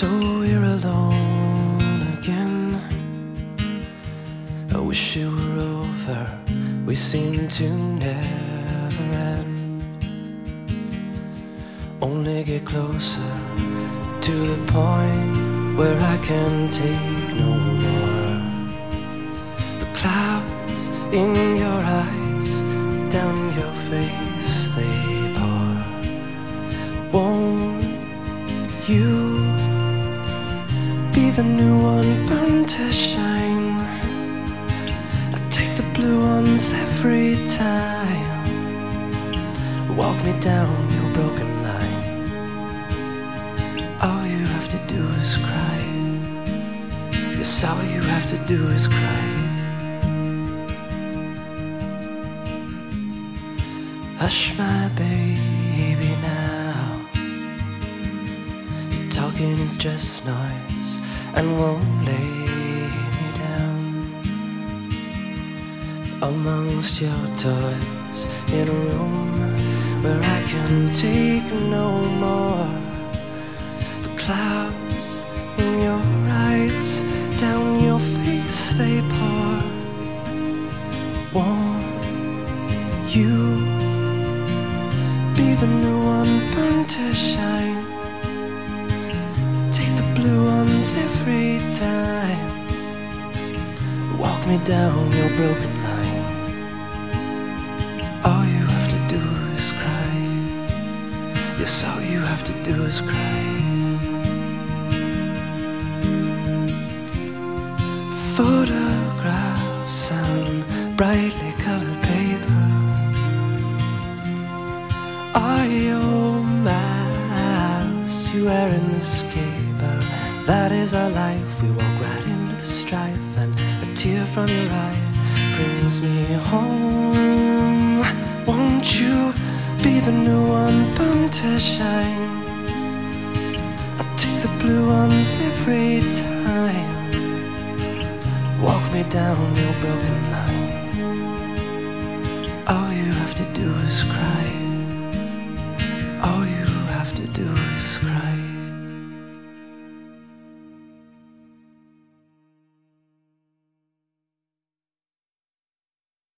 So we're alone again. I wish it were over. We seem to never end. Only get closer to the point where I can take no more. The clouds in your eyes, down your face they pour. Won't you be the new one, burn to shine? I take the blue ones every time. Walk me down your broken line. All you have to do is cry. Yes, all you have to do is cry. Hush my baby now. Talking is just noise and won't lay me down. Amongst your toys in a room where I can take no more. The clouds in your eyes, down your face they pour. Won't you be the new one, burn to shine? Take the blue ones every time. Walk me down your broken line. All you have to do is cry. Yes, all you have to do is cry. Photographs on brightly colored paper are your masks you wear in this caper. That is our life. We walk right into the strife, and a tear from your eye brings me home. Won't you be the new one, burn to shine? I'll take the blue ones every time. Walk me down your broken line. All you have to do is cry. All you have to do is cry.